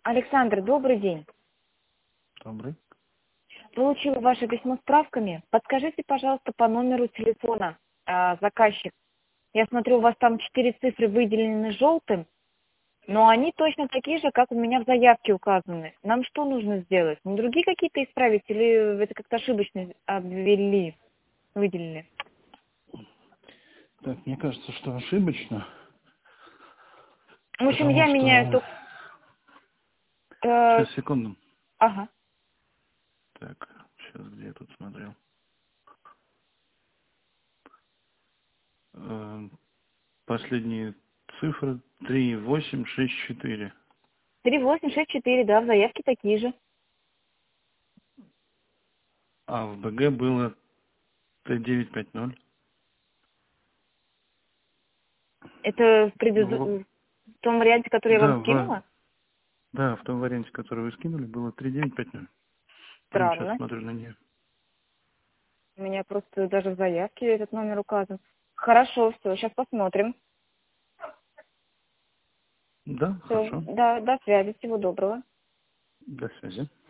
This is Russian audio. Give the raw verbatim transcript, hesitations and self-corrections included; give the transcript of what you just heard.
Александр, добрый день. Добрый. Получила ваше письмо с справками. Подскажите, пожалуйста, по номеру телефона э, заказчик. Я смотрю, у вас там четыре цифры выделены желтым, но они точно такие же, как у меня в заявке указаны. Нам что нужно сделать? Не другие какие-то исправить или это как-то ошибочно обвели, выделили? Так, мне кажется, что ошибочно, В общем, потому я меняю что... только... Э, Сейчас, секунду. ага. Так, сейчас где я тут смотрел? Э, Последние цифры три восемь шесть четыре. три восемь шесть четыре, да, в заявке такие же. А в БГ было Т девять пять ноль. Это в, Ну, предыду- в том варианте, который я вам да, в, скинула? да, в том варианте, который вы скинули, было три девять пять ноль. Сейчас Странно. смотрю на нее. У меня просто даже в заявке этот номер указан. Хорошо, все, сейчас посмотрим. Да, Все, хорошо. да, до связи, всего доброго. До связи.